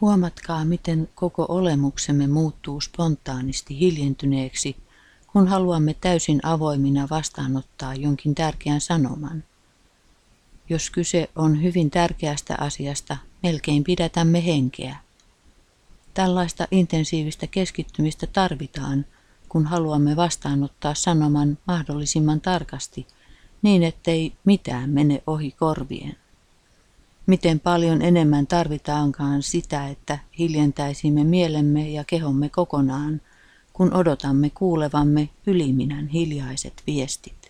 Huomatkaa, miten koko olemuksemme muuttuu spontaanisti hiljentyneeksi, kun haluamme täysin avoimina vastaanottaa jonkin tärkeän sanoman. Jos kyse on hyvin tärkeästä asiasta, melkein pidätämme henkeä. Tällaista intensiivistä keskittymistä tarvitaan, kun haluamme vastaanottaa sanoman mahdollisimman tarkasti, niin ettei mitään mene ohi korvien. Miten paljon enemmän tarvitaankaan sitä, että hiljentäisimme mielemme ja kehomme kokonaan, kun odotamme kuulevamme yliminän hiljaiset viestit.